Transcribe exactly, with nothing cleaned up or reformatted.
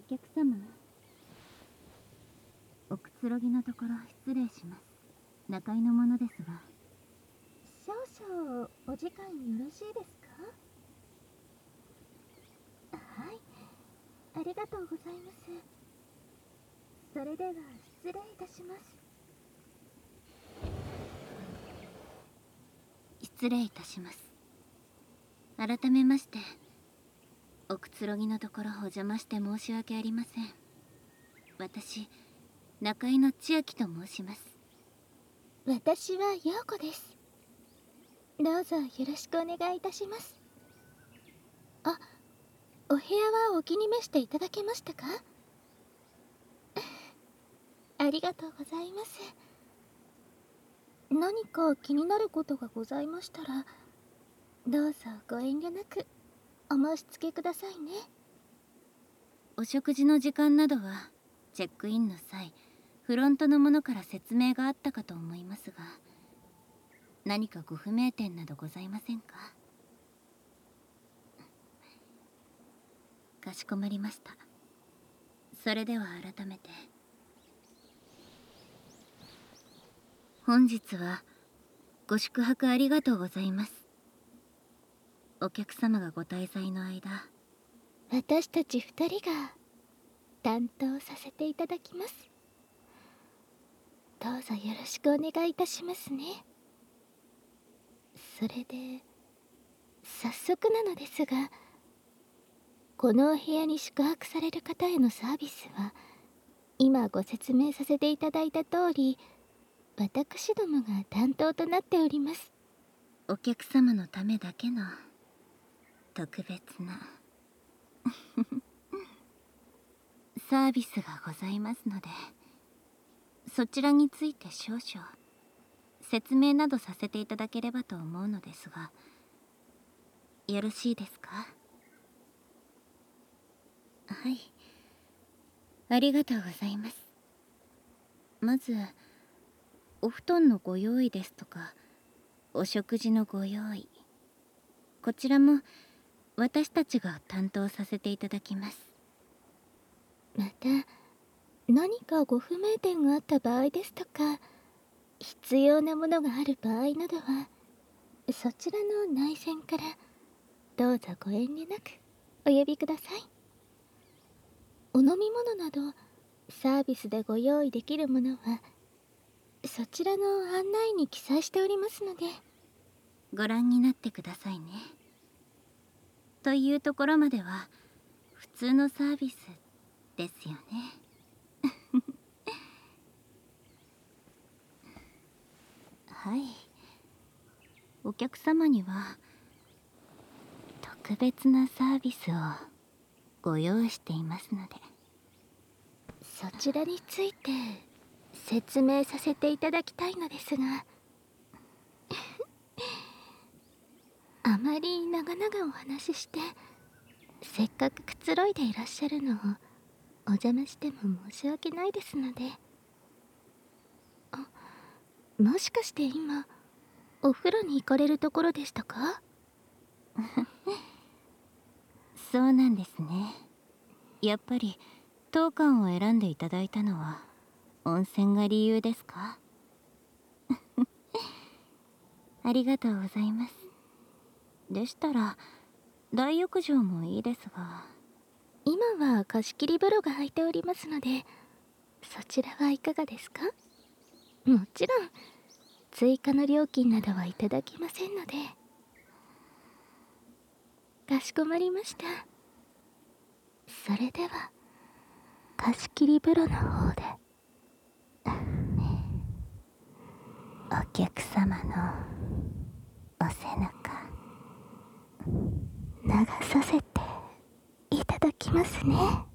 客様、おくつろぎのところ失礼します。中居の者ですが。 少々お時間よろしいですか？はい、ありがとうございます。それでは失礼いたします。 失礼いたします。改めまして、おくつろぎのところお邪魔して申し訳ありません。私、中居の千秋と申します。 私は陽子です。どうぞよろしくお願いいたします。あ、お部屋はお気に召していただけましたか？ありがとうございます。何か気になることがございましたら、どうぞご遠慮なくお申し付けくださいね。 お食事の時間などはチェックインの際、フロントの者から説明があったかと思いますが、何かご不明点などございませんか？かしこまりました。それでは改めて。本日はご宿泊ありがとうございます。お客様がご滞在の間、 私たち二人が担当させていただきます。どうぞよろしくお願いいたしますね。それで早速なのですが、このお部屋に宿泊される方へのサービスは今ご説明させていただいた通り、私どもが担当となっております。 お客様のためだけの特別なサービスがございますので、そちらについて少々説明などさせていただければと思うのですが、よろしいですか？はい、ありがとうございます。まずお布団のご用意ですとか、お食事のご用意、こちらも私たちが担当させていただきます。 また何かご不明点があった場合ですとか、必要なものがある場合などは、そちらの内線からどうぞご遠慮なくお呼びください。お飲み物などサービスでご用意できるものはそちらの案内に記載しておりますので、 ご覧になってくださいね。というところまでは普通のサービスですよね。はい、お客様には特別なサービスをご用意していますので。 そちらについて説明させていただきたいのですがあまり長々お話ししてせっかくくつろいでいらっしゃるのをお邪魔しても申し訳ないですので。あ、もしかして今お風呂に行かれるところでしたか？ そうなんですね。やっぱり当館を選んでいただいたのは温泉が理由ですか？ありがとうございます。でしたら大浴場もいいですが。 今は貸し切り風呂が空いておりますので、そちらはいかがですか？もちろん追加の料金などはいただきませんので。かしこまりました。それでは貸し切り風呂の方でお客様のお背中流させていただきますね。